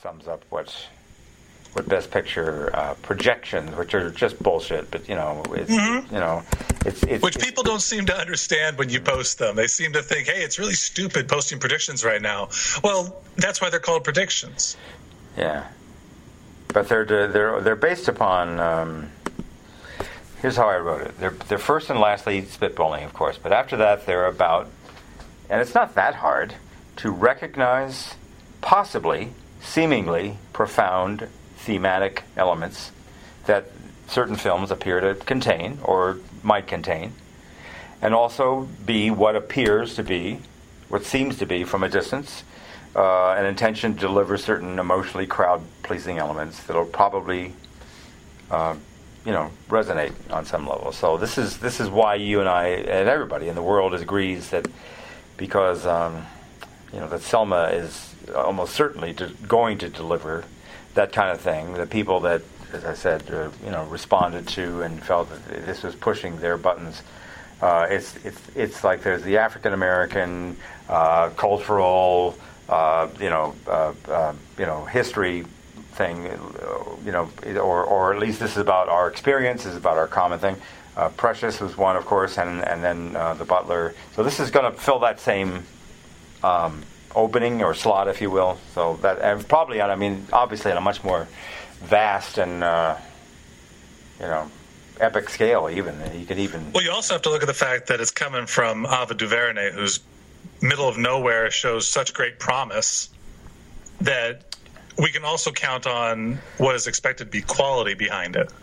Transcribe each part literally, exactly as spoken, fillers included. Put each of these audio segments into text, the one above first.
sums up what what Best Picture uh, projections, which are just bullshit. But you know, it's, mm-hmm. you know, it's, it's which it's, people don't seem to understand when you post them. They seem to think, "Hey, it's really stupid posting predictions right now." Well, that's why they're called predictions. Yeah, but they're they're they're based upon. Um, here's how I wrote it. They're they're first and lastly spitballing, of course, but after that they're about, and it's not that hard to recognize possibly, seemingly profound thematic elements that certain films appear to contain or might contain, and also be what appears to be, what seems to be from a distance, uh, an intention to deliver certain emotionally crowd-pleasing elements that'll probably, uh, you know, resonate on some level. So this is this is why you and I and everybody in the world agrees that because um, you know that Selma is almost certainly to, going to deliver that kind of thing. The people that, as I said, uh, you know, responded to and felt that this was pushing their buttons. Uh, it's it's it's like there's the African American uh, cultural, uh, you know, uh, uh, you know, history thing, you know, or or at least this is about our experience. This is about our common thing. Uh, Precious was one, of course, and and then uh, The Butler. So this is going to fill that same. Um, opening or slot, if you will. So that and probably on, I mean, obviously on a much more vast and uh, you know epic scale. Even you could even. Well, you also have to look at the fact that it's coming from Ava DuVernay, whose Middle of Nowhere shows such great promise that we can also count on what is expected to be quality behind it.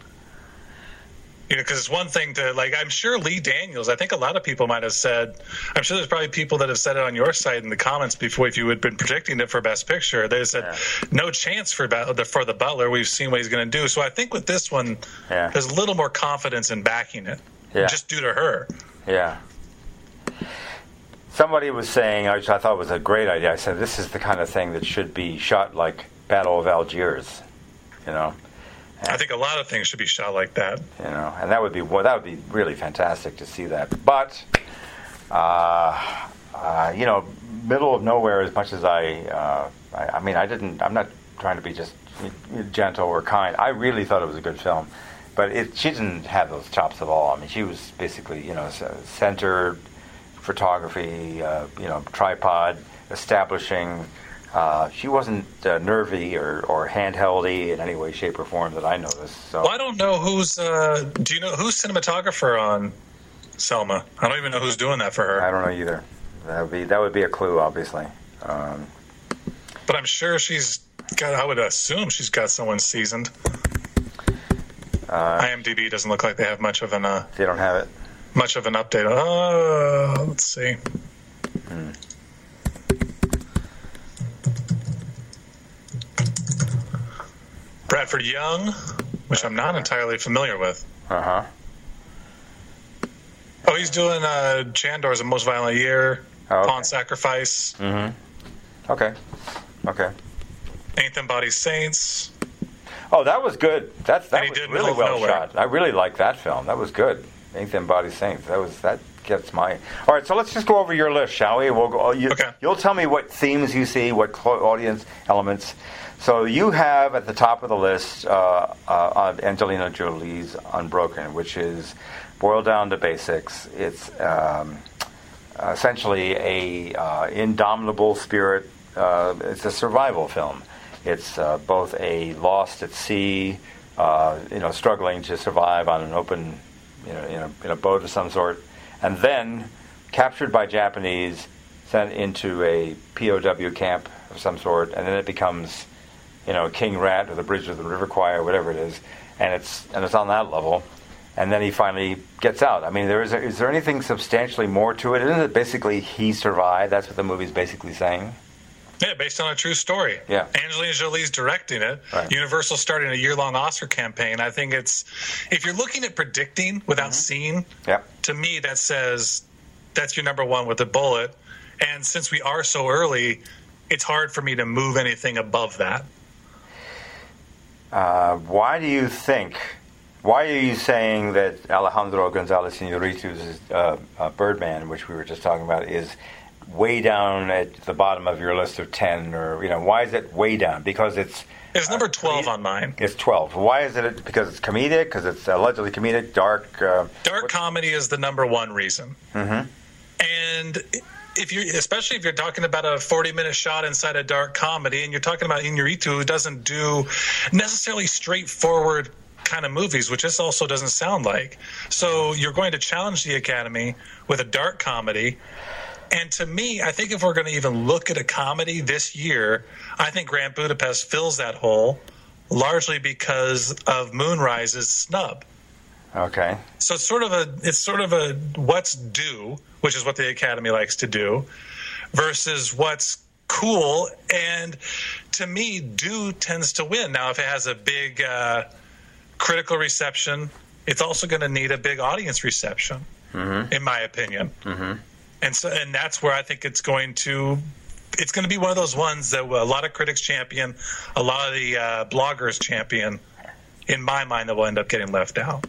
You know, because it's one thing to, like, I'm sure Lee Daniels, I think a lot of people might have said, I'm sure there's probably people that have said it on your site in the comments before, if you had been predicting it for Best Picture, they said, yeah. no chance for, for The Butler. We've seen what he's going to do. So I think with this one, yeah. there's a little more confidence in backing it, yeah. just due to her. Yeah. Somebody was saying, which I thought was a great idea, I said, this is the kind of thing that should be shot like Battle of Algiers, you know. I think a lot of things should be shot like that. You know, and that would be well, that would be really fantastic to see that. But, uh, uh, you know, Middle of Nowhere. As much as I, uh, I, I mean, I didn't. I'm not trying to be just gentle or kind. I really thought it was a good film, but it, she didn't have those chops at all. I mean, she was basically, you know, centered photography, uh, you know, tripod, establishing. Uh, she wasn't uh, nervy or, or handheldy in any way, shape, or form that I noticed. So. Well, I don't know who's. Uh, do you know who's cinematographer on Selma? I don't even know who's doing that for her. I don't know either. That would be that would be a clue, obviously. Um, but I'm sure she's got. I would assume she's got someone seasoned. Uh, IMDb doesn't look like they have much of an. Uh, they don't have it. Much of an update. Uh, let's see. Hmm. Bradford Young, which I'm not entirely familiar with. Uh-huh. Oh, he's doing uh, Chandor's The Most Violent Year, oh, okay. Pawn Sacrifice. Mm-hmm. Okay. Okay. Ain't Them Bodies Saints. Oh, that was good. That's that and was did really well Nowhere. shot. I really liked that film. That was good. Ain't Them Bodies Saints. That was that gets my. All right, so let's just go over your list, shall we? We'll go. You, okay. You'll tell me what themes you see, what audience elements. So you have at the top of the list uh, uh, Angelina Jolie's Unbroken, which is boiled down to basics. It's um, essentially a uh, indomitable spirit. Uh, it's a survival film. It's uh, both a lost at sea, uh, you know, struggling to survive on an open, you know, in a, in a boat of some sort, and then captured by Japanese, sent into a P O W camp of some sort, and then it becomes. You know, King Rat or the Bridge of the River Kwai or whatever it is, and it's and it's on that level, and then he finally gets out. I mean, there is a, is there anything substantially more to it? Isn't it basically he survived? That's what the movie's basically saying. Yeah, based on a true story. Yeah, Angelina Jolie's directing it. Right. Universal starting a year-long Oscar campaign. I think it's if you're looking at predicting without mm-hmm. seeing, yep. to me that says that's your number one with a bullet. And since we are so early, it's hard for me to move anything above that. Uh, why do you think, why are you saying that Alejandro González Iñárritu's uh, uh, Birdman, which we were just talking about, is way down at the bottom of your list of ten, or you know, why is it way down? Because it's it's number twelve uh, on mine. It's twelve. Why is it? Because it's comedic. Because it's allegedly comedic, dark. Uh, dark comedy is the number one reason. Mm-hmm. And if you, especially if you're talking about a forty-minute shot inside a dark comedy, and you're talking about Iñárritu, who doesn't do necessarily straightforward kind of movies, which this also doesn't sound like. So you're going to challenge the Academy with a dark comedy. And to me, I think if we're going to even look at a comedy this year, I think Grand Budapest fills that hole, largely because of Moonrise's snub. Okay. So it's sort of a it's sort of a what's due, which is what the Academy likes to do, versus what's cool. And to me, due tends to win. Now, if it has a big uh, critical reception, it's also going to need a big audience reception, mm-hmm. in my opinion. Mm-hmm. And so, and that's where I think it's going to. It's going to be one of those ones that a lot of critics champion, a lot of the uh, bloggers champion. In my mind, that will end up getting left out.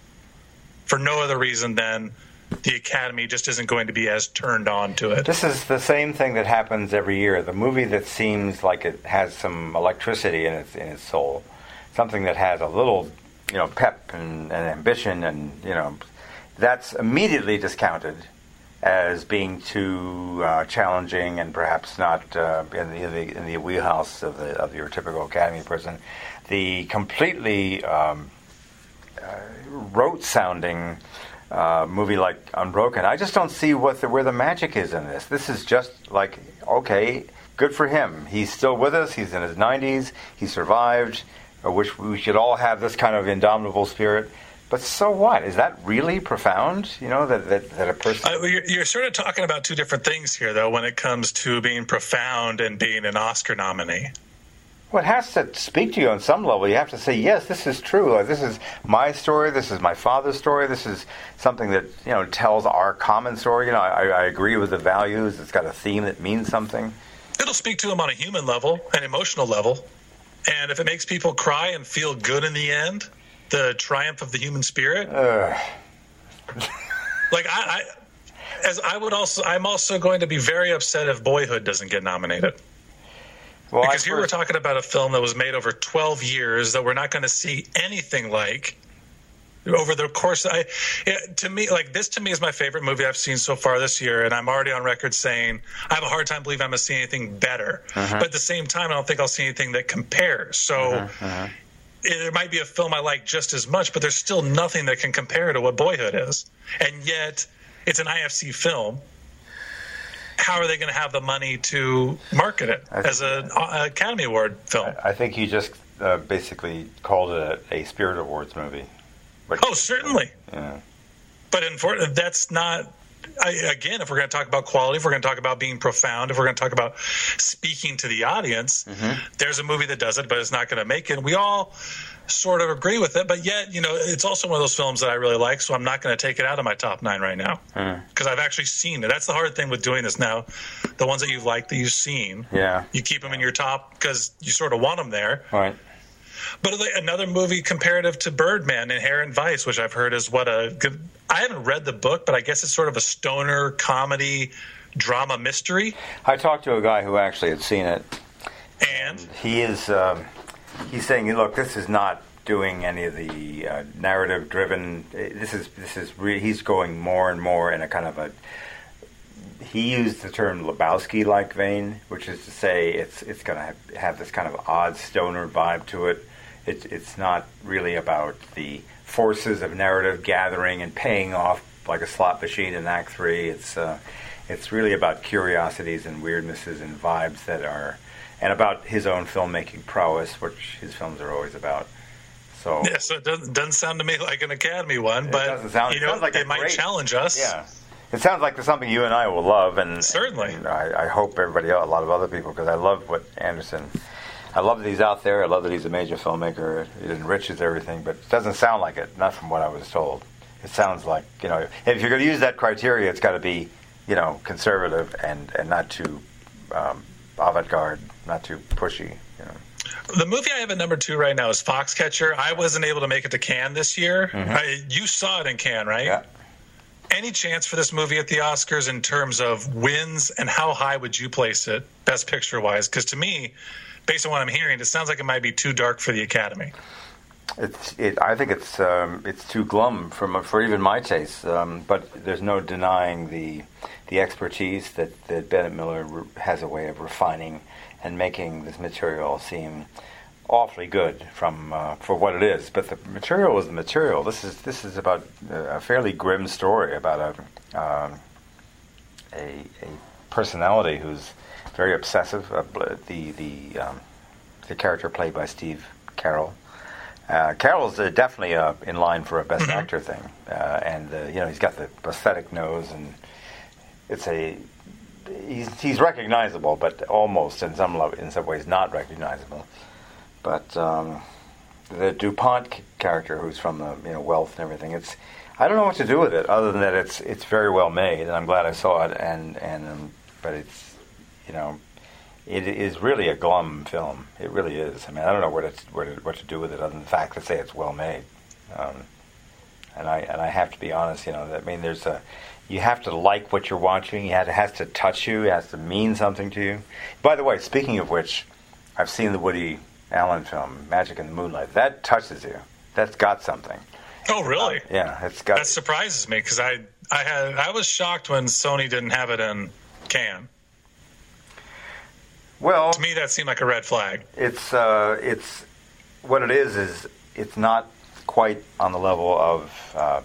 For no other reason than the Academy just isn't going to be as turned on to it. This is the same thing that happens every year. The movie that seems like it has some electricity in its in its soul, something that has a little, you know, pep and, and ambition, and you know, that's immediately discounted as being too uh, challenging and perhaps not uh, in, the, in the in the wheelhouse of the of your typical Academy person. The completely um, uh, rote-sounding uh, movie like Unbroken, I just don't see what the, where the magic is in this. This is just like, okay, good for him. He's still with us. He's in his nineties. He survived. I wish we should all have this kind of indomitable spirit. But so what? Is that really profound? You know, that that, that a person... Uh, you're, you're sort of talking about two different things here, though, when it comes to being profound and being an Oscar nominee. Well, it has to speak to you on some level. You have to say, yes, this is true. Like, this is my story. This is my father's story. This is something that, you know, tells our common story. You know, I, I agree with the values. It's got a theme that means something. It'll speak to them on a human level, an emotional level. And if it makes people cry and feel good in the end, the triumph of the human spirit. Uh. like I, I, as I would also, I'm also going to be very upset if Boyhood doesn't get nominated. Well, because I here first... we're talking about a film that was made over twelve years that we're not going to see anything like over the course. I, it, to me, like this to me is my favorite movie I've seen so far this year, and I'm already on record saying I have a hard time believing I'm going to see anything better. Uh-huh. But at the same time, I don't think I'll see anything that compares. So uh-huh. Uh-huh. It, it might be a film I like just as much, but there's still nothing that can compare to what Boyhood is, and yet it's an I F C film. How are they going to have the money to market it think, as an Academy Award film? I think you just uh, basically called it a, a Spirit Awards movie. But, oh, certainly. Yeah. But in, that's not... I, again, if we're going to talk about quality, if we're going to talk about being profound, if we're going to talk about speaking to the audience, mm-hmm. there's a movie that does it, but it's not going to make it. We all sort of agree with it, but yet, you know, it's also one of those films that I really like, so I'm not going to take it out of my top nine right now because mm. I've actually seen it. That's the hard thing with doing this now. The ones that you've liked, that you've seen, yeah, you keep them in your top because you sort of want them there. Right. But another movie comparative to Birdman, Inherent Vice, which I've heard is what a good... I haven't read the book, but I guess it's sort of a stoner comedy drama mystery. I talked to a guy who actually had seen it. And? and he is... Um, he's saying, look, this is not doing any of the uh, narrative-driven... This is... this is re- He's going more and more in a kind of a... He used the term Lebowski-like vein, which is to say it's it's going to have, have this kind of odd stoner vibe to it. It's it's not really about the forces of narrative gathering and paying off like a slot machine in Act Three. It's uh, it's really about curiosities and weirdnesses and vibes that are, and about his own filmmaking prowess, which his films are always about. So yeah, so it doesn't, doesn't sound to me like an Academy one, but doesn't sound, you know, like they might great, challenge us. Yeah. It sounds like something you and I will love, and certainly, and I, I hope everybody else, a lot of other people, because I love what Anderson. I love that he's out there. I love that he's a major filmmaker. It enriches everything, but it doesn't sound like it. Not from what I was told. It sounds like, you know, if you're going to use that criteria, it's got to be, you know, conservative and, and not too um, avant-garde, not too pushy. You know. The movie I have at number two right now is Foxcatcher. I wasn't able to make it to Cannes this year. Mm-hmm. I, you saw it in Cannes, right? Yeah. any chance for this movie at the Oscars in terms of wins, and how high would you place it, Best Picture wise? Because to me, based on what I'm hearing, it sounds like it might be too dark for the Academy. It's. It, I think it's. Um, it's too glum for for even my taste. Um, but there's no denying the the expertise that, that Bennett Miller re- has a way of refining and making this material seem awfully good from uh, for what it is. But the material is the material. This is this is about a fairly grim story about a um, a, a personality who's very obsessive. Uh, the the um, the character played by Steve Carell. Uh, Carroll's uh, definitely uh, in line for a Best mm-hmm. Actor thing, uh, and uh, you know he's got the prosthetic nose, and it's a he's he's recognizable, but almost in some lo- in some ways not recognizable. But um, the DuPont c- character, who's from the you know Wealth and everything, it's I don't know what to do with it other than that it's it's very well made, and I'm glad I saw it. And and um, but it's you know. It is really a glum film. It really is. I mean, I don't know what it's what, to, what to do with it other than the fact to say it's well made. Um, and I and I have to be honest. You know, I mean, there's a you have to like what you're watching. You have, it has to touch you. It has to mean something to you. By the way, speaking of which, I've seen the Woody Allen film Magic in the Moonlight. That touches you. That's got something. Oh, really? Uh, yeah, it's got. That surprises me because I I had I was shocked when Sony didn't have it in Cannes. Well, to me, that seemed like a red flag. It's uh, it's what it is is it's not quite on the level of uh,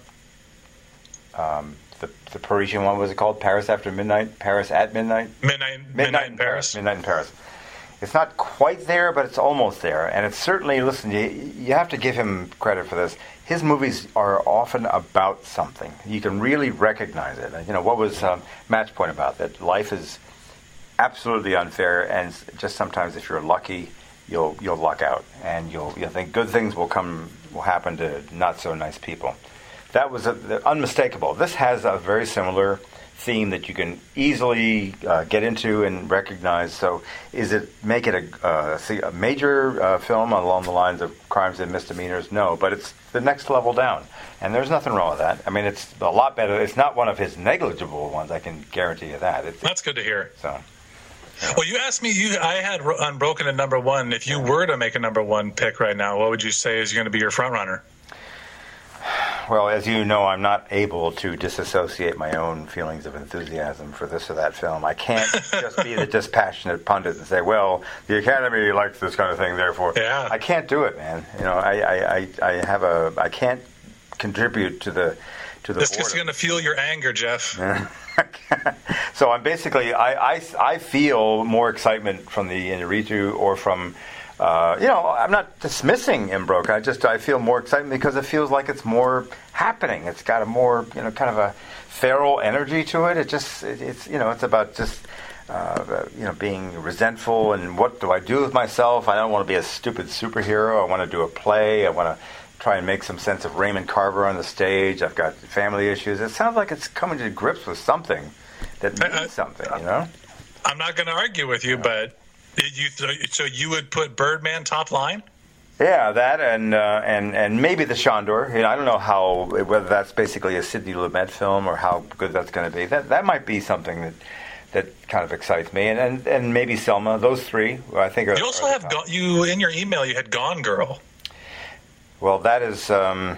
um, the the Parisian one. What was it called? Paris After Midnight. Paris at Midnight. Midnight. Midnight, Midnight in Paris. Midnight in Paris. It's not quite there, but it's almost there. And it's certainly listen. You you have to give him credit for this. His movies are often about something. You can really recognize it. You know what was um, Matt's point about that? Life is absolutely unfair, and just sometimes if you're lucky, you'll you'll luck out, and you'll you'll think good things will come will happen to not so nice people. That was a, the, unmistakable. This has a very similar theme that you can easily uh, get into and recognize. So, is it make it a, uh, see, a major uh, film along the lines of crimes and misdemeanors? No, but it's the next level down, and there's nothing wrong with that. I mean, it's a lot better. It's not one of his negligible ones. I can guarantee you that. It's, That's good to hear. So. Well, you asked me. You, I had Unbroken at number one. If you were to make a number one pick right now, what would you say is going to be your front runner? Well, as you know, I'm not able to disassociate my own feelings of enthusiasm for this or that film. I can't just be the dispassionate pundit and say, "Well, the Academy likes this kind of thing, therefore." Yeah. I can't do it, man. You know, I, I, I, I have a, I can't contribute to the, to the. This is going to fuel your anger, Jeff. So I'm basically, I, I, I feel more excitement from the Inarritu or from, uh, you know, I'm not dismissing Mbroke. I just, I feel more excitement because it feels like it's more happening. It's got a more, you know, kind of a feral energy to it. It just, it, it's, you know, it's about just, uh, you know, being resentful and what do I do with myself? I don't want to be a stupid superhero. I want to do a play. I want to try and make some sense of Raymond Carver on the stage. I've got family issues. It sounds like it's coming to grips with something that means uh, something, you know? I'm not going to argue with you, but you so you would put Birdman top line? Yeah, that and uh, and and maybe The Chandor. You know, I don't know how whether that's basically a Sidney Lumet film or how good that's going to be. That that might be something that that kind of excites me, and and, and maybe Selma. Those three, I think. Are, you also are have go- you in your email. You had Gone Girl. Well, that is. Um,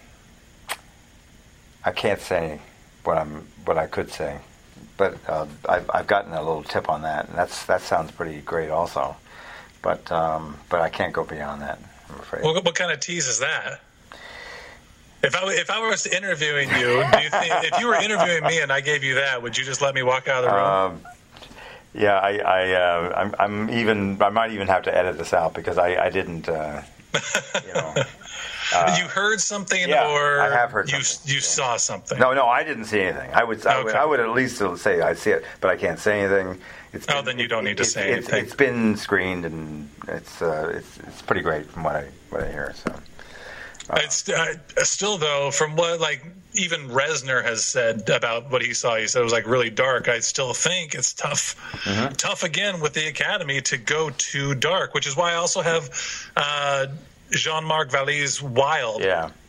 I can't say what I'm what I could say, but uh, I've, I've gotten a little tip on that, and that's that sounds pretty great also. But um, but I can't go beyond that, I'm afraid. Well, what kind of tease is that? If I if I was interviewing you, do you think if you were interviewing me and I gave you that, would you just let me walk out of the room? Um, yeah, I, I uh, I'm, I'm even I might even have to edit this out because I, I didn't. Uh, you know. Uh, you heard something, yeah, or I have heard you something. you yeah. saw something? No, no, I didn't see anything. I would, I, okay. would I would at least say I see it, but I can't say anything. It's oh, been, then you don't need to it, say it, anything. It's been screened, and it's uh, it's it's pretty great from what I what I hear. So, uh, it's uh, still though, from what like even Reznor has said about what he saw, he said it was like really dark. I still think it's tough, mm-hmm. tough again with the Academy to go too dark, which is why I also have uh, Jean-Marc Vallée's Wild. Yeah.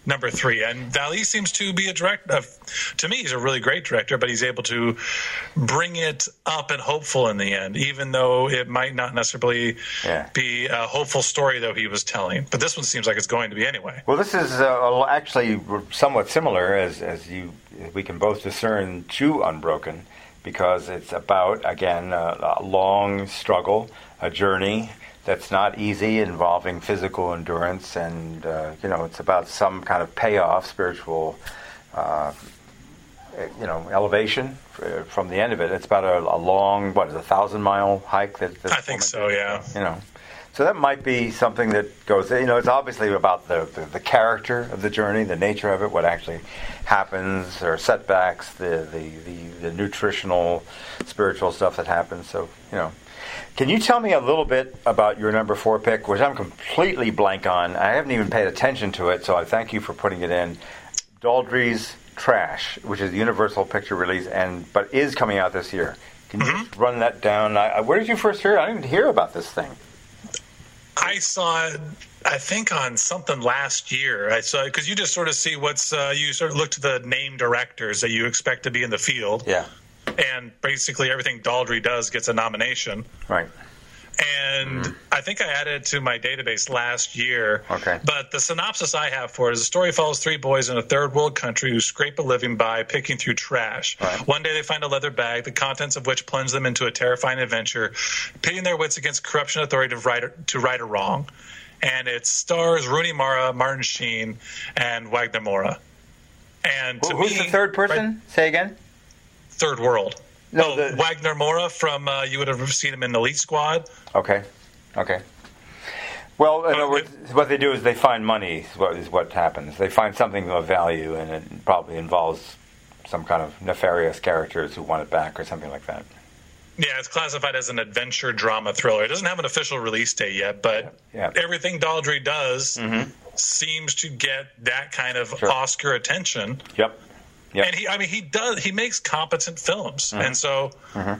number three. And Vallée seems to be a director. Uh, to me, he's a really great director, but he's able to bring it up and hopeful in the end, even though it might not necessarily yeah. be a hopeful story though he was telling. But this one seems like it's going to be anyway. Well, this is uh, actually somewhat similar, as as you we can both discern, to Unbroken, because it's about, again, a, a long struggle, a journey that's not easy, involving physical endurance, and uh, you know, it's about some kind of payoff, spiritual, uh, you know, elevation from the end of it. It's about a, a long, what is it, a thousand mile hike? That, that I think so, did. yeah. You know, so that might be something that goes. You know, it's obviously about the, the the character of the journey, the nature of it, what actually happens, or setbacks, the the the, the nutritional, spiritual stuff that happens. So, you know. Can you tell me a little bit about your number four pick, which I'm completely blank on? I haven't even paid attention to it, so I thank you for putting it in. Daldry's Trash, which is the Universal picture release, and but is coming out this year. Can you mm-hmm. run that down? I, where did you first hear it? I didn't hear about this thing. I saw it, I think, on something last year. I saw because you just sort of see what's uh, you sort of look to the name directors that you expect to be in the field. Yeah. And basically everything Daldry does gets a nomination. Right. And mm. I think I added it to my database last year. Okay. But the synopsis I have for it is the story follows three boys in a third world country who scrape a living by picking through trash. Right. One day they find a leather bag, the contents of which plunge them into a terrifying adventure, pitting their wits against corruption authority to right, to right a wrong. And it stars Rooney Mara, Martin Sheen, and Wagner Moura. And to Who's me, the third person? Right, Say again? Third World. No, oh, the... Wagner Moura from, uh, you would have seen him in Elite Squad. Okay, okay. Well, in other words, what they do is they find money, is what, is what happens. They find something of value, and it probably involves some kind of nefarious characters who want it back or something like that. Yeah, it's classified as an adventure drama thriller. It doesn't have an official release date yet, but yeah. everything Daldry does mm-hmm. seems to get that kind of sure. Oscar attention. Yep. Yep. And he, I mean, he does. He makes competent films, mm-hmm. and so, mm-hmm.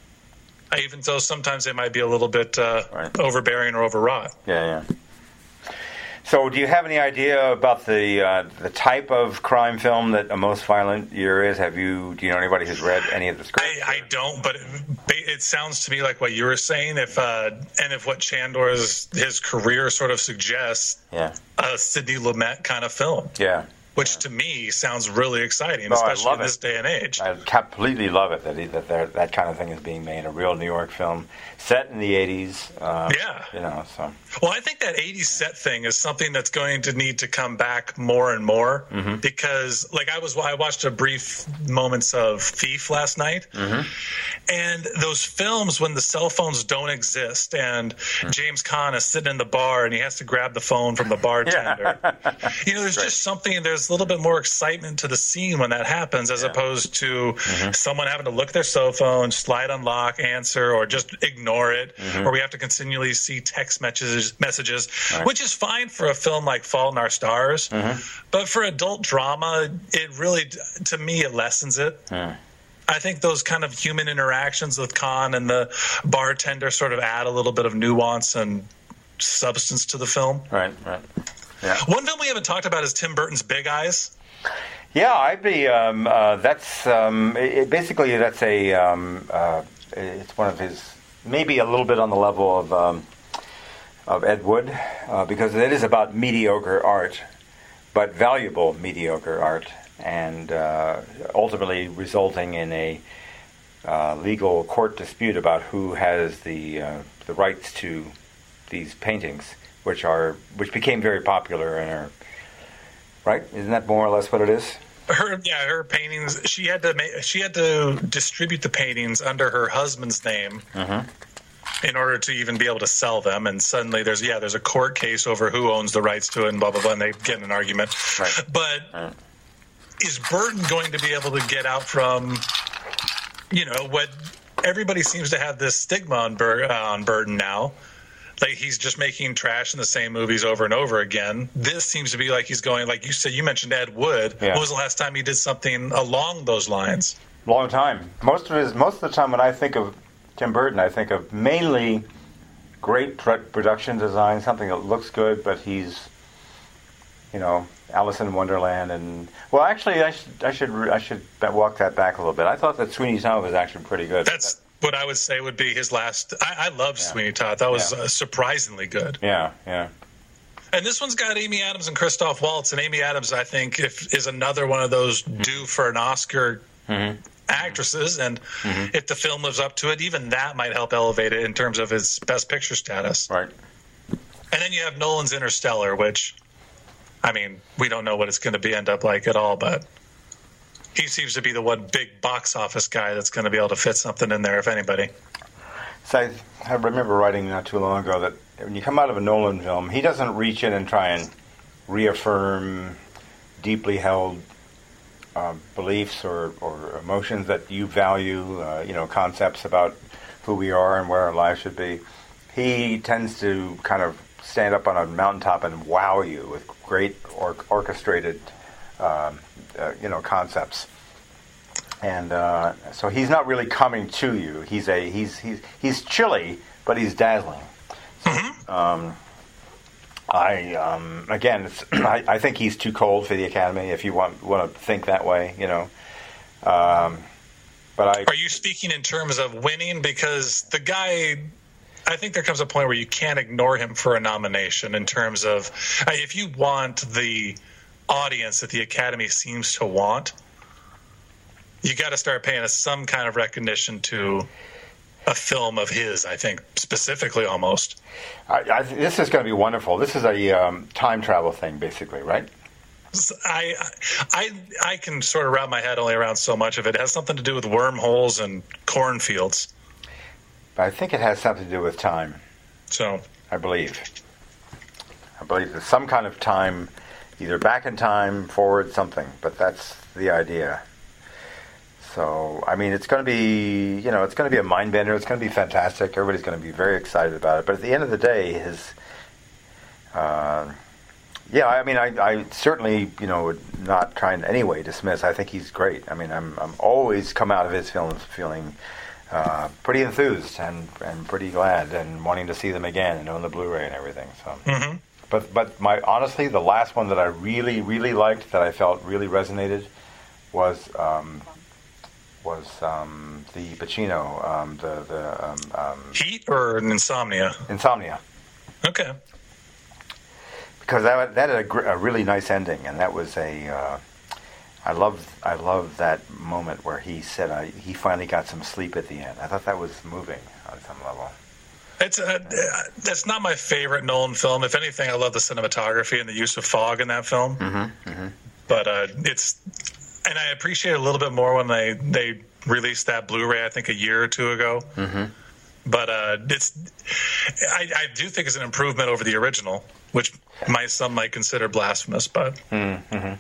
even though sometimes they might be a little bit uh, right. overbearing or overwrought. Yeah, yeah. So, do you have any idea about the uh, the type of crime film that A Most Violent Year is? Have you? Do you know anybody who's read any of the scripts? I, I don't, but it, it sounds to me like what you were saying. If uh, and if what Chandor's his career sort of suggests, yeah, a Sidney Lumet kind of film. Yeah. Which to me sounds really exciting, no, especially in this it. day and age. I completely love it that he, that there, that kind of thing is being made, a real New York film set in the eighties. Uh, yeah, you know. So well, I think that eighties set thing is something that's going to need to come back more and more mm-hmm. because, like, I was I watched a brief moments of Thief last night, mm-hmm. and those films when the cell phones don't exist and mm-hmm. James Caan is sitting in the bar and he has to grab the phone from the bartender. Yeah. You know, there's right. just something. There's a little bit more excitement to the scene when that happens, as yeah. opposed to mm-hmm. someone having to look at their cell phone, slide unlock, answer, or just ignore it, mm-hmm. or we have to continually see text messages, messages right. which is fine for a film like Fault in Our Stars. Mm-hmm. But for adult drama, it really, to me, it lessens it. Mm. I think those kind of human interactions with Caan and the bartender sort of add a little bit of nuance and substance to the film. Right, right. Yeah. One film we haven't talked about is Tim Burton's Big Eyes. Yeah, I'd be. Um, uh, that's um, it, basically that's a. Um, uh, it's one of his, maybe a little bit on the level of um, of Ed Wood, uh, because it is about mediocre art, but valuable mediocre art, and uh, ultimately resulting in a uh, legal court dispute about who has the uh, the rights to these paintings, which are which became very popular and are right. Isn't that more or less what it is? Her, yeah, her paintings. She had to make, she had to distribute the paintings under her husband's name mm-hmm. in order to even be able to sell them. And suddenly, there's yeah, there's a court case over who owns the rights to it, and blah blah blah. And they get in an argument. Right. But right. is Burton going to be able to get out from, you know, what everybody seems to have this stigma on, Bur- uh, on Burton now? Like he's just making trash in the same movies over and over again. This seems to be like he's going, like you said, you mentioned Ed Wood. Yeah. When was the last time he did something along those lines? Long time. Most of his, most of the time when I think of Tim Burton, I think of mainly great production design, something that looks good, but he's you know, Alice in Wonderland, and well, actually, I should I should I should walk that back a little bit. I thought that Sweeney Todd was actually pretty good. That's what I would say would be his last. I, I loved yeah. Sweeney Todd. That was yeah. uh, surprisingly good. Yeah, yeah. And this one's got Amy Adams and Christoph Waltz, and Amy Adams, I think, if is another one of those due for an Oscar mm-hmm. actresses, and mm-hmm. if the film lives up to it, even that might help elevate it in terms of its Best Picture status. Right. And then you have Nolan's Interstellar, which, I mean, we don't know what it's going to be end up like at all, but he seems to be the one big box office guy that's going to be able to fit something in there, if anybody. So I, I remember writing not too long ago that when you come out of a Nolan film, he doesn't reach in and try and reaffirm deeply held uh, beliefs or, or emotions that you value, uh, you know, concepts about who we are and where our lives should be. He tends to kind of stand up on a mountaintop and wow you with great or, orchestrated, um, uh, you know, concepts. And uh, so he's not really coming to you. He's a he's he's he's chilly, but he's dazzling. Mm-hmm. Um, I um, again, it's, I, I think he's too cold for the Academy. If you want want to think that way, you know. Um, but I are you speaking in terms of winning? Because the guy, I think there comes a point where you can't ignore him for a nomination. In terms of if you want the audience that the Academy seems to want, you got to start paying us some kind of recognition to a film of his, I think, specifically almost. I, I, this is going to be wonderful. This is a um, time travel thing, basically, right? I, I, I can sort of wrap my head only around so much of it. It has something to do with wormholes and cornfields. But I think it has something to do with time. So, I believe. I believe there's some kind of time, either back in time, forward, something. But that's the idea. So, I mean, it's going to be, you know, it's going to be a mind bender. It's going to be fantastic. Everybody's going to be very excited about it. But at the end of the day, his, uh, yeah, I mean, I, I certainly, you know, would not try in any way dismiss. I think he's great. I mean, I'm, I'm always come out of his films feeling uh, pretty enthused and, and pretty glad and wanting to see them again and own the Blu-ray and everything. So, mm-hmm. but but my honestly, the last one that I really really liked, that I felt really resonated, was. Um, was um, the Pacino, um, the the um, um, Heat or Insomnia? Insomnia. Okay. Because that that had a, gr- a really nice ending, and that was a. Uh, I loved I loved that moment where he said uh, he finally got some sleep at the end. I thought that was moving on some level. It's uh, that's not my favorite Nolan film. If anything, I love the cinematography and the use of fog in that film. Mm-hmm, mm-hmm. But uh, it's. And I appreciate it a little bit more when they, they released that Blu-ray, I think, a year or two ago. Mm-hmm. But uh, it's, I, I do think it's an improvement over the original, which might, some might consider blasphemous. But mm-hmm. And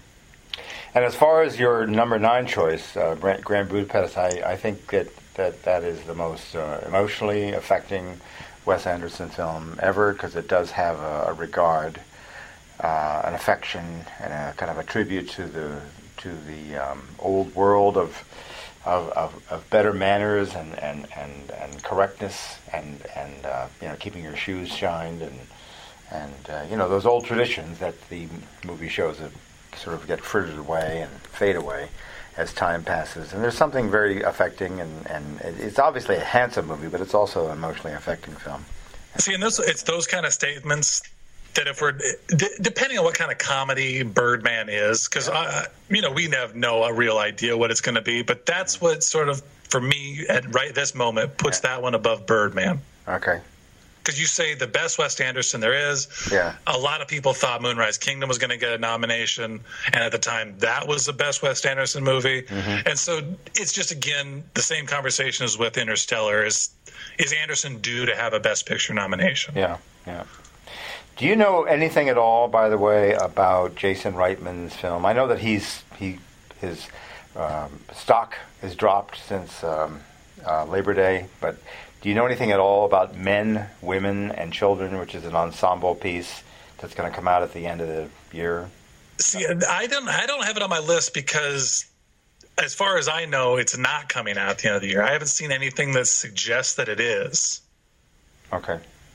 as far as your number nine choice, uh, Grand Budapest, I, I think that, that that is the most uh, emotionally affecting Wes Anderson film ever, because it does have a, a regard, uh, an affection, and a kind of a tribute to the to the um, old world of of, of of better manners and and, and, and correctness and and uh, you know, keeping your shoes shined and and uh, you know, those old traditions that the movie shows that sort of get frittered away and fade away as time passes. And there's something very affecting, and, and it's obviously a handsome movie, but it's also an emotionally affecting film. See, and those, it's those kind of statements that if we're, d- depending on what kind of comedy Birdman is, because, uh, you know, we have no real idea what it's going to be, but that's what sort of, for me, at right this moment, puts that one above Birdman. Okay. Because you say the best Wes Anderson there is. Yeah. A lot of people thought Moonrise Kingdom was going to get a nomination, and at the time, that was the best Wes Anderson movie. Mm-hmm. And so it's just, again, the same conversation as with Interstellar. Is, is Anderson due to have a Best Picture nomination? Yeah, yeah. Do you know anything at all, by the way, about Jason Reitman's film? I know that he's he his um, stock has dropped since um, uh, Labor Day, but do you know anything at all about Men, Women, and Children, which is an ensemble piece that's going to come out at the end of the year? See, I don't I don't have it on my list because, as far as I know, it's not coming out at the end of the year. I haven't seen anything that suggests that it is. Okay.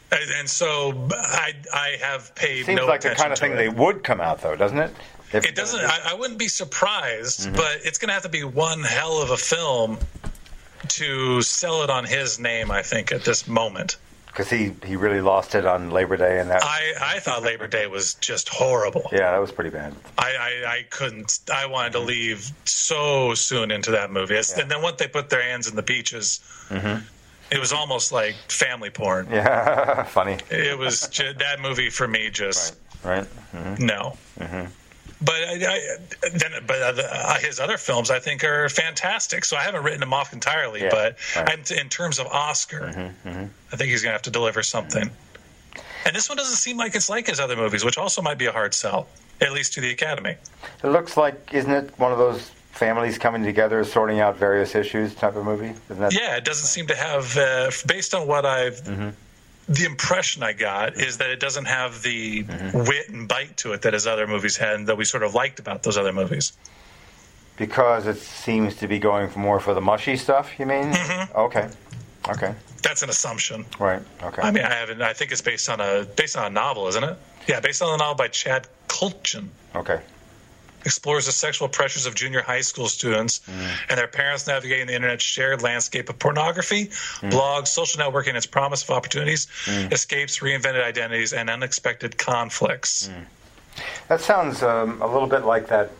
And, and so I I have paid Seems no like the attention kind of to thing it. they would come out, though, doesn't it? If It doesn't. I, I wouldn't be surprised, mm-hmm. but it's going to have to be one hell of a film to sell it on his name, I think, at this moment. Because he, he really lost it on Labor Day and that. I, I thought Labor Day was just horrible. Yeah, that was pretty bad. I, I, I couldn't. I wanted to leave so soon into that movie. Yeah. And then once they put their hands in the peaches, mm-hmm. it was almost like family porn. Yeah, funny. It was just, that movie for me just right. right. Mm-hmm. No. Mm-hmm. But I, I, then, but uh, his other films I think are fantastic. So I haven't written him off entirely. Yeah, but right. in terms of Oscar, mm-hmm, mm-hmm. I think he's going to have to deliver something. Mm-hmm. And this one doesn't seem like it's like his other movies, which also might be a hard sell, at least to the Academy. It looks like, isn't it one of those families coming together, sorting out various issues type of movie? Isn't that? Yeah, it doesn't seem to have, uh, based on what I've. Mm-hmm. The impression I got is that it doesn't have the mm-hmm. wit and bite to it that his other movies had and that we sort of liked about those other movies. Because it seems to be going for more for the mushy stuff, you mean? Mm-hmm. Okay. Okay. That's an assumption. Right. Okay. I mean, I haven't. I think it's based on a based on a novel, isn't it? Yeah, based on a novel by Chad Kultgen. Okay. Explores the sexual pressures of junior high school students mm. and their parents navigating the internet's shared landscape of pornography, mm. blogs, social networking, its promise of opportunities, mm. escapes, reinvented identities, and unexpected conflicts. Mm. That sounds um, a little bit like that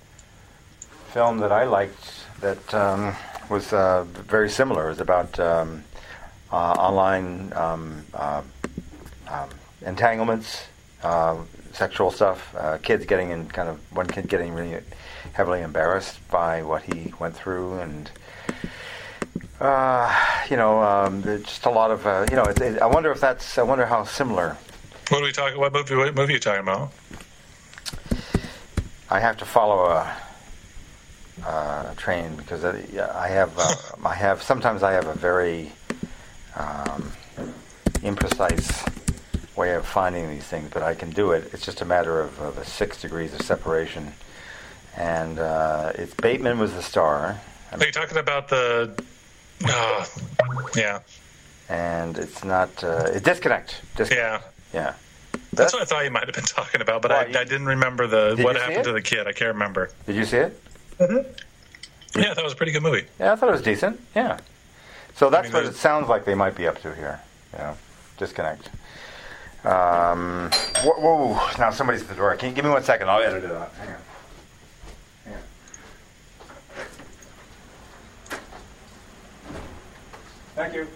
film that I liked that um, was uh, very similar. It was about um, uh, online um, uh, um, entanglements, uh, sexual stuff, uh, kids getting in kind of, one kid getting really heavily embarrassed by what he went through, and uh, you know, um, just a lot of, uh, you know, it, it, I wonder if that's, I wonder how similar. What are we talking? What movie? What movie are you talking about? I have to follow a, a train because I have, uh, I have sometimes I have a very um, imprecise way of finding these things, but I can do it. It's just a matter of, of a six degrees of separation. And uh, it's Bateman was the star. I mean, are you talking about the? Uh, yeah. And it's not. Uh, it's Disconnect. Disconnect. Yeah. Yeah. That's, That's what I thought you might have been talking about, but well, I, you, I didn't remember the what happened to the kid. I can't remember. Did you see it? Mm-hmm. Yeah, I thought it was a pretty good movie. Yeah, I thought it was decent. Yeah. So that's I mean, what it sounds like they might be up to here. Yeah. Disconnect. Um, whoa, whoa, now somebody's at the door. Can you give me one second? I'll edit it out. Hang on. Hang on. Thank you.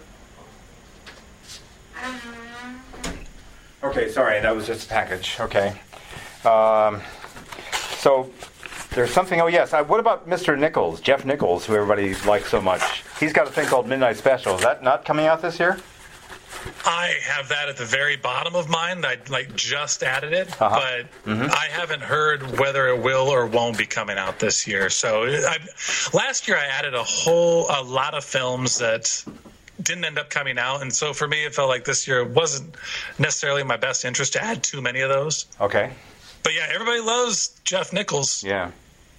Okay, sorry, that was just a package. Okay. Um, so there's something. Oh, yes. I, what about Mister Nichols, Jeff Nichols, who everybody likes so much? He's got a thing called Midnight Special. Is that not coming out this year? I have that at the very bottom of mine. I like just added it, uh-huh. but mm-hmm. I haven't heard whether it will or won't be coming out this year. So I, last year I added a whole a lot of films that didn't end up coming out, and so for me it felt like this year wasn't necessarily in my best interest to add too many of those. Okay. But yeah, everybody loves Jeff Nichols. Yeah.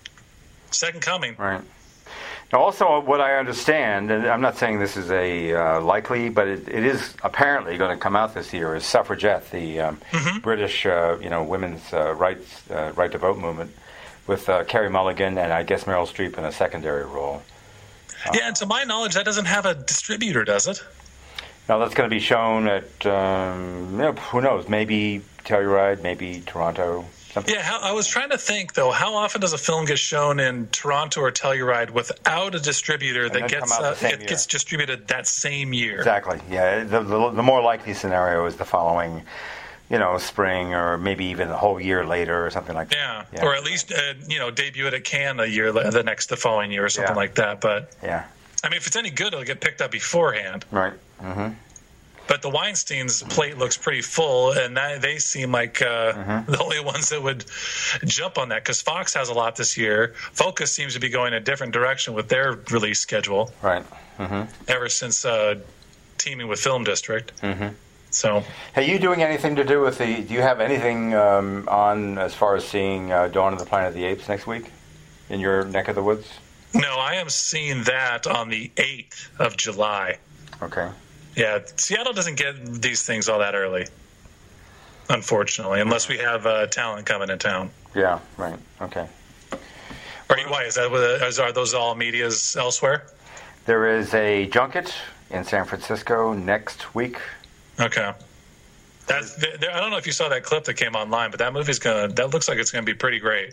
Second Coming. Right. Now, also, what I understand, and I'm not saying this is a uh, likely, but it, it is apparently going to come out this year, is Suffragette, the um, mm-hmm. British, uh, you know, women's uh, rights, uh, right to vote movement, with uh, Carey Mulligan and I guess Meryl Streep in a secondary role. Yeah, uh, and to my knowledge, that doesn't have a distributor, does it? Now, that's going to be shown at, um, you know, who knows, maybe Telluride, maybe Toronto. Something. Yeah, how, I was trying to think, though, how often does a film get shown in Toronto or Telluride without a distributor and that gets uh, it year. gets distributed that same year? Exactly, yeah. The, the, the more likely scenario is the following, you know, spring or maybe even a whole year later or something like yeah. that. Yeah, or at least, uh, you know, debut it at Cannes a year, the next, the following year or something yeah. like that. But, yeah. I mean, if it's any good, it'll get picked up beforehand. Right, mm-hmm. But the Weinstein's plate looks pretty full, and that, they seem like uh, mm-hmm. the only ones that would jump on that, because Fox has a lot this year. Focus seems to be going a different direction with their release schedule. Right. Mm-hmm. Ever since uh, teaming with Film District. Mm-hmm. So, hey, you doing anything to do with the? Do you have anything um, on as far as seeing uh, Dawn of the Planet of the Apes next week in your neck of the woods? No, I am seeing that on the eighth of July. Okay. Yeah, Seattle doesn't get these things all that early, unfortunately, unless we have uh, talent coming in town. Yeah, right. Okay. Are you, why is that? Is, are those all medias elsewhere? There is a junket in San Francisco next week. Okay. That's. There, I don't know if you saw that clip that came online, but that movie's gonna. That looks like it's gonna be pretty great.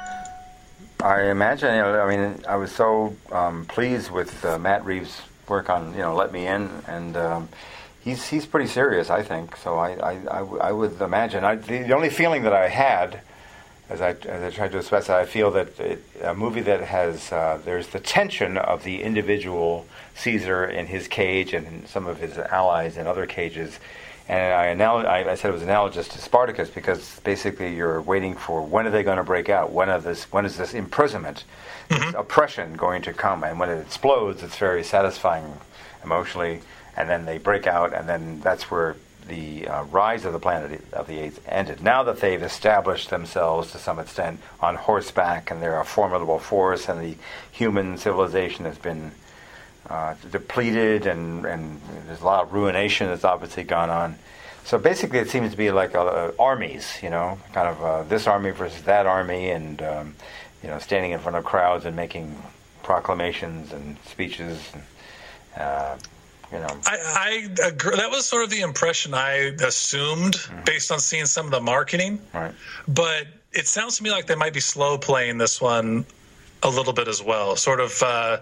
I imagine. You know, I mean, I was so um, pleased with uh, Matt Reeves' work on, you know, Let Me In, and um, he's he's pretty serious, I think. So I I, I, w- I would imagine. I, the, the only feeling that I had, as I as I tried to express it, I feel that it, a movie that has uh, there's the tension of the individual Caesar in his cage and some of his allies in other cages. And I, anal- I, I said it was analogous to Spartacus because basically you're waiting for when are they going to break out? When are this? When is this imprisonment, mm-hmm. this oppression going to come? And when it explodes, it's very satisfying emotionally. And then they break out, and then that's where the uh, rise of the Planet of the Apes ended. Now that they've established themselves to some extent on horseback, and they're a formidable force, and the human civilization has been Uh, depleted, and, and there's a lot of ruination that's obviously gone on. So basically it seems to be like uh, armies, you know, kind of uh, this army versus that army, and, um, you know, standing in front of crowds and making proclamations and speeches, and, uh, you know. I, I agree. That was sort of the impression I assumed mm-hmm. based on seeing some of the marketing. Right. But it sounds to me like they might be slow playing this one a little bit as well. Sort of... Uh,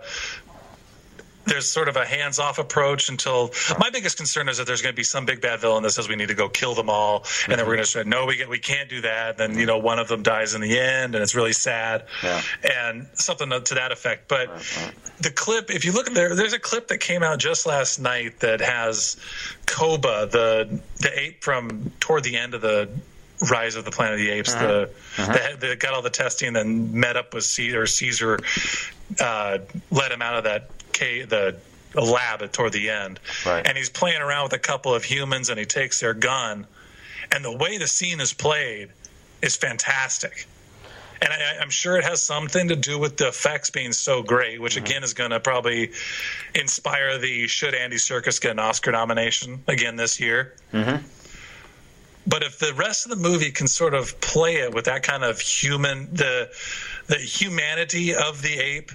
There's sort of a hands-off approach until my biggest concern is that there's going to be some big bad villain that says we need to go kill them all, and mm-hmm. then we're going to say no, we get, we can't do that. Then you know one of them dies in the end, and it's really sad, yeah. and something to that effect. But right, right. the clip, if you look at there, there's a clip that came out just last night that has Koba, the the ape from toward the end of the Rise of the Planet of the Apes, uh-huh. the uh-huh. that got all the testing, and met up with Caesar. Caesar uh, let him out of that. the lab toward the end, right. and he's playing around with a couple of humans, and he takes their gun, and the way the scene is played is fantastic, and I, I'm sure it has something to do with the effects being so great, which mm-hmm. again is going to probably inspire the should Andy Serkis get an Oscar nomination again this year. Mm-hmm. But if the rest of the movie can sort of play it with that kind of human, the the humanity of the ape,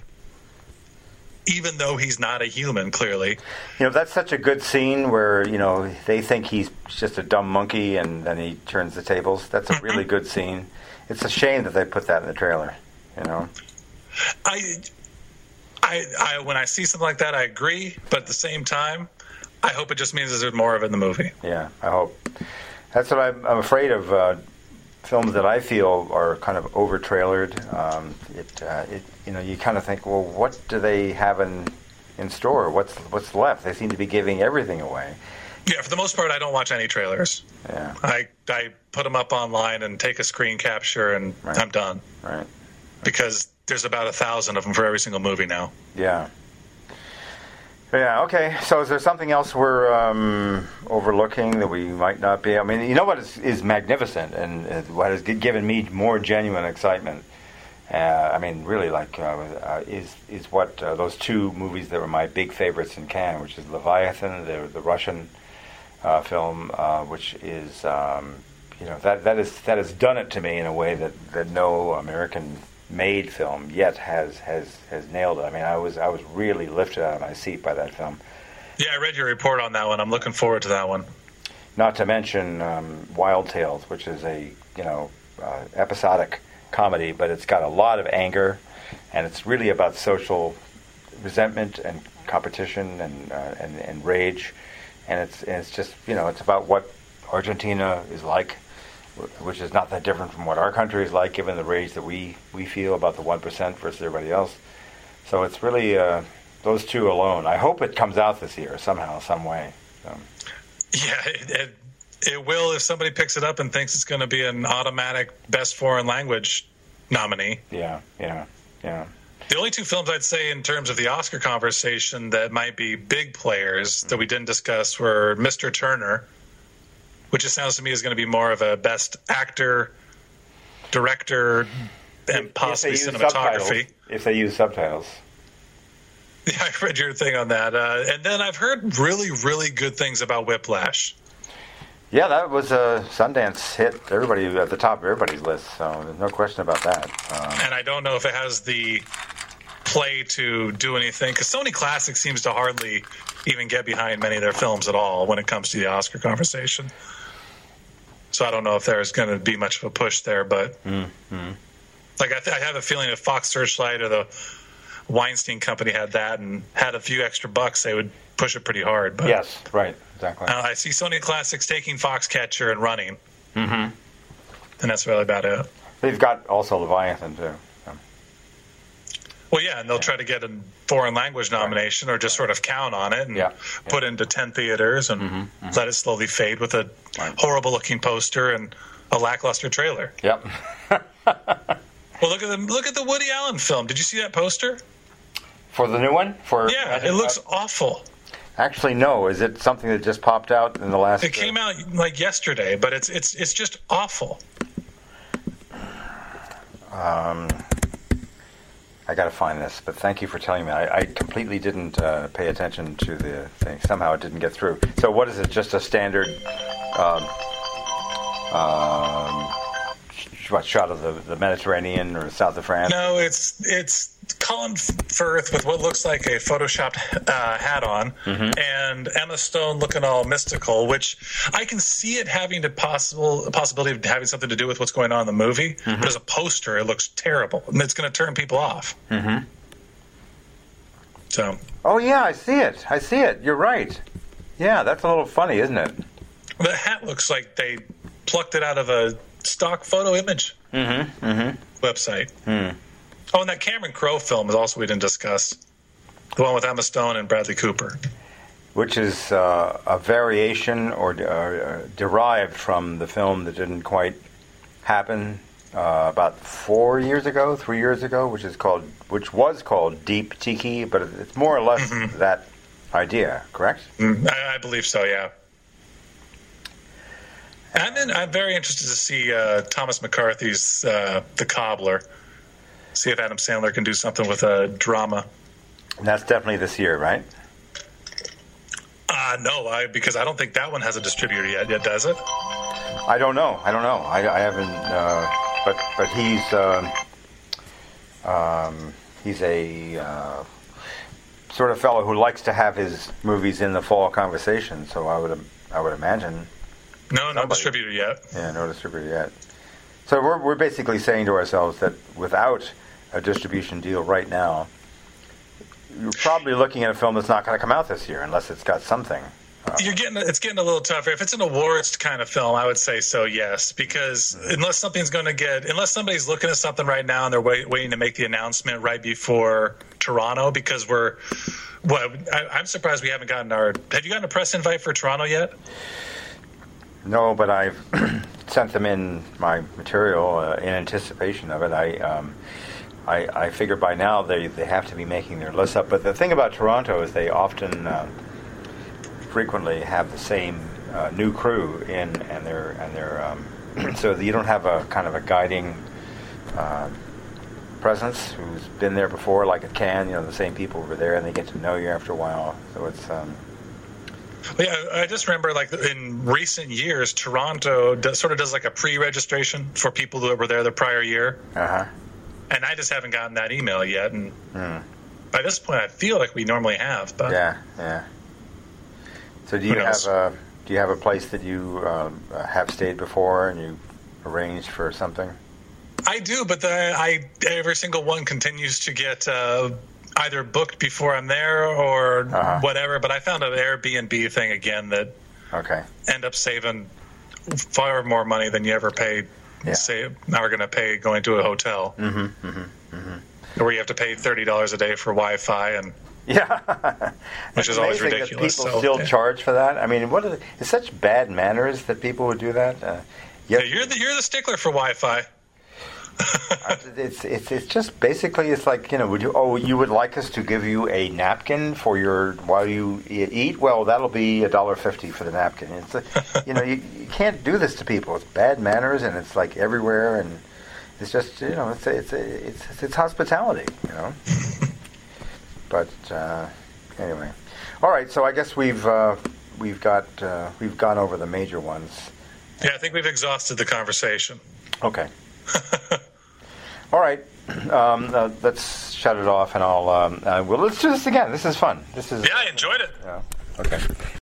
even though he's not a human, clearly. You know, that's such a good scene where, you know, they think he's just a dumb monkey and then he turns the tables. That's a really good scene. It's a shame that they put that in the trailer, you know. I, I, I, when I see something like that, I agree. But at the same time, I hope it just means there's more of it in the movie. Yeah, I hope. That's what I'm, I'm afraid of. Uh, films that I feel are kind of over-trailered. Um, it, uh, it, you know, you kind of think, well, what do they have in in store? What's what's left? They seem to be giving everything away. Yeah, for the most part, I don't watch any trailers. Yeah, I I put them up online and take a screen capture, and right. I'm done. Right. Because there's about a thousand of them for every single movie now. Yeah. Yeah, okay. So is there something else we're um, overlooking that we might not be? I mean, you know what is, is magnificent and uh, what has given me more genuine excitement? Uh, I mean, really, like, uh, uh, is is what uh, those two movies that were my big favorites in Cannes, which is Leviathan, the, the Russian uh, film, uh, which is, um, you know, that that is that has done it to me in a way that, that no American made film yet has, has has nailed it. I mean, I was I was really lifted out of my seat by that film. Yeah, I read your report on that one. I'm looking forward to that one. Not to mention um, Wild Tales, which is a you know uh, episodic comedy, but it's got a lot of anger, and it's really about social resentment and competition and uh, and, and rage, and it's and it's just you know it's about what Argentina is like, which is not that different from what our country is like, given the rage that we, we feel about the one percent versus everybody else. So it's really uh, those two alone. I hope it comes out this year somehow, some way. So. Yeah, it, it, it will if somebody picks it up and thinks it's going to be an automatic Best Foreign Language nominee. Yeah, yeah, yeah. The only two films I'd say in terms of the Oscar conversation that might be big players mm-hmm. that we didn't discuss were Mister Turner, which it sounds to me is going to be more of a best actor, director, and possibly if cinematography. If they use subtitles. Yeah, I read your thing on that. Uh, and then I've heard really, really good things about Whiplash. Yeah, that was a Sundance hit. Everybody at the top of everybody's list, so there's no question about that. Um, and I don't know if it has the play to do anything, because Sony Classic seems to hardly even get behind many of their films at all when it comes to the Oscar conversation. So I don't know if there's going to be much of a push there, but mm-hmm. like I, th- I have a feeling if Fox Searchlight or the Weinstein Company had that and had a few extra bucks, they would push it pretty hard. But, yes, right, exactly. Uh, I see Sony Classics taking Foxcatcher and running, mm-hmm. and that's really about it. They've got also Leviathan too. So. Well, yeah, and they'll yeah. try to get a foreign language nomination, right. or just sort of count on it and yeah. put yeah. into ten theaters and mm-hmm. Mm-hmm. let it slowly fade with a right. horrible-looking poster and a lackluster trailer. Yep. Well, look at the look at the Woody Allen film. Did you see that poster? For the new one? For yeah, it looks uh, awful. Actually, no. Is it something that just popped out in the last? It came out like yesterday, but it's it's it's just awful. Um, I got to find this, but thank you for telling me. I, I completely didn't uh, pay attention to the thing. Somehow it didn't get through. So, what is it? Just a standard, um, um, what shot of the, the Mediterranean or south of France? No, it's it's Colin Firth with what looks like a photoshopped uh, hat on, mm-hmm. and Emma Stone looking all mystical, which I can see it having the possible a possibility of having something to do with what's going on in the movie. Mm-hmm. But as a poster, it looks terrible, and it's going to turn people off. Mm-hmm. So. Oh yeah, I see it. I see it. You're right. Yeah, that's a little funny, isn't it? The hat looks like they plucked it out of a stock photo image mm-hmm. Mm-hmm. website. Mm. Oh, and that Cameron Crowe film is also we didn't discuss. The one with Emma Stone and Bradley Cooper. Which is uh, a variation or uh, derived from the film that didn't quite happen uh, about four years ago, three years ago, which is called, which was called Deep Tiki, but it's more or less mm-hmm. that idea, correct? Mm, I, I believe so, yeah. I'm, in, I'm very interested to see uh, Thomas McCarthy's uh, The Cobbler. See if Adam Sandler can do something with a drama. And that's definitely this year, right? Uh, no, I because I don't think that one has a distributor yet. Yet does it? I don't know. I don't know. I, I haven't. Uh, but but he's um, um, he's a uh, sort of fellow who likes to have his movies in the fall conversation. So I would I would imagine. No, no distributor yet. Yeah, no distributor yet. So we're we're basically saying to ourselves that without a distribution deal right now, you're probably looking at a film that's not going to come out this year unless it's got something. Uh, You're getting it's getting a little tougher. If it's an awards kind of film, I would say so, yes, because unless something's going to get unless somebody's looking at something right now and they're wait, waiting to make the announcement right before Toronto, because we're well, I, I'm surprised we haven't gotten our. Have you gotten a press invite for Toronto yet? No, but I've sent them in my material uh, in anticipation of it. I. Um, I, I figure by now they, they have to be making their lists up. But the thing about Toronto is they often uh, frequently have the same uh, new crew in, and they're and they're um, so you don't have a kind of a guiding uh, presence who's been there before, like at Cannes. You know, the same people were there, and they get to know you after a while. So it's. Um, Yeah, I just remember, like in recent years, Toronto does, sort of does like a pre-registration for people who were there the prior year. Uh huh. And I just haven't gotten that email yet. And mm. by this point, I feel like we normally have. But yeah, yeah. So do you have a do you have a place that you um, have stayed before and you arranged for something? I do, but the, I every single one continues to get uh, either booked before I'm there or uh-huh. whatever. But I found an Airbnb thing again that okay end up saving far more money than you ever paid. Yeah. Say now we're going to pay going to a hotel, mm-hmm, mm-hmm, mm-hmm. where you have to pay thirty dollars a day for Wi-Fi, and yeah, which is always ridiculous. That people so, still yeah. charge for that. I mean, what are the, it's such bad manners that people would do that. Uh, yeah, you're the you're the stickler for Wi-Fi. it's it's it's just basically it's like, you know, would you oh you would like us to give you a napkin for your while you eat? Well, that'll be a dollar fifty for the napkin. It's a, you know you, you can't do this to people. It's bad manners, and it's like everywhere, and it's just, you know, it's it's it's it's, it's hospitality, you know. But uh, anyway, all right. So I guess we've uh, we've got uh, we've gone over the major ones. Yeah, I think we've exhausted the conversation. Okay. All right. Um, uh, let's shut it off, and I'll. Um, uh, well, let's do this again. This is fun. This is. Yeah, I enjoyed it. Yeah. Okay.